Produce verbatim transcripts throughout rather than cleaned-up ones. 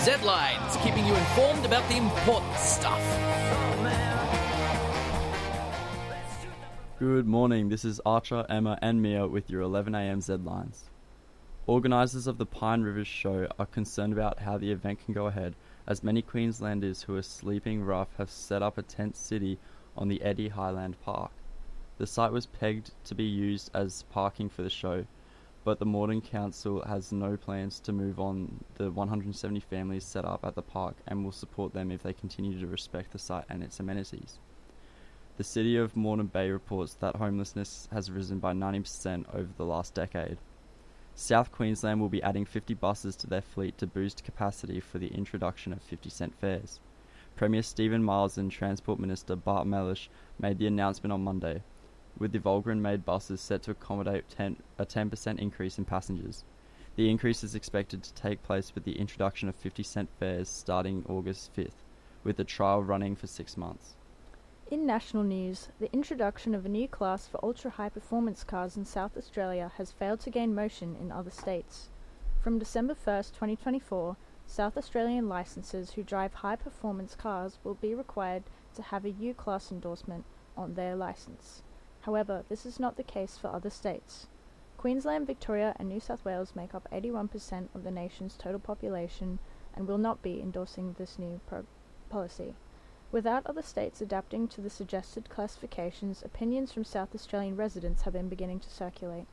Z-Lines, keeping you informed about the important stuff. Good morning, this is Archer, Emma and Mia with your eleven a m Z-Lines. Organisers of the Pine Rivers Show are concerned about how the event can go ahead, as many Queenslanders who are sleeping rough have set up a tent city on the Eddie Highland Park. The site was pegged to be used as parking for the show, but the Moreton Council has no plans to move on the one hundred seventy families set up at the park and will support them if they continue to respect the site and its amenities. The City of Moreton Bay reports that homelessness has risen by ninety percent over the last decade. South Queensland will be adding fifty buses to their fleet to boost capacity for the introduction of fifty cent fares. Premier Stephen Miles and Transport Minister Bart Mellish made the announcement on Monday, with the Volgren-made buses set to accommodate ten, a ten percent increase in passengers. The increase is expected to take place with the introduction of fifty cent fares starting August fifth, with the trial running for six months. In national news, the introduction of a new class for ultra-high performance cars in South Australia has failed to gain motion in other states. From December first, twenty twenty-four, South Australian licensors who drive high-performance cars will be required to have a U-Class endorsement on their licence. However, this is not the case for other states. Queensland, Victoria and New South Wales make up eighty-one percent of the nation's total population and will not be endorsing this new pro- policy. Without other states adapting to the suggested classifications, opinions from South Australian residents have been beginning to circulate.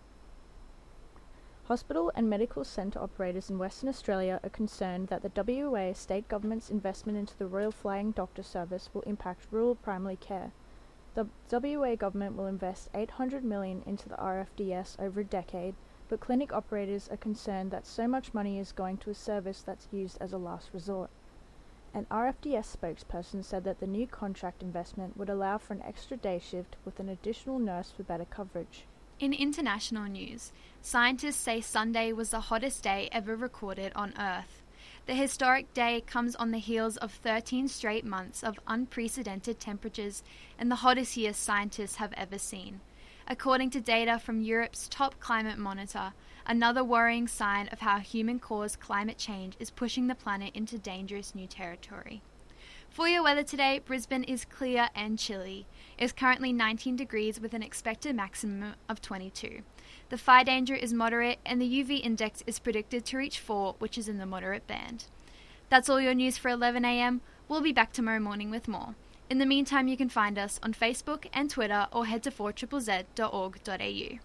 Hospital and medical centre operators in Western Australia are concerned that the W A state government's investment into the Royal Flying Doctor Service will impact rural primary care. The W A government will invest eight hundred million dollars into the R F D S over a decade, but clinic operators are concerned that so much money is going to a service that's used as a last resort. An R F D S spokesperson said that the new contract investment would allow for an extra day shift with an additional nurse for better coverage. In international news, scientists say Sunday was the hottest day ever recorded on Earth. The historic day comes on the heels of thirteen straight months of unprecedented temperatures and the hottest year scientists have ever seen. According to data from Europe's top climate monitor, another worrying sign of how human-caused climate change is pushing the planet into dangerous new territory. For your weather today, Brisbane is clear and chilly. It's currently nineteen degrees with an expected maximum of twenty-two. The fire danger is moderate and the U V index is predicted to reach four, which is in the moderate band. That's all your news for eleven a m. We'll be back tomorrow morning with more. In the meantime, you can find us on Facebook and Twitter or head to four Z Z Z dot org dot a u.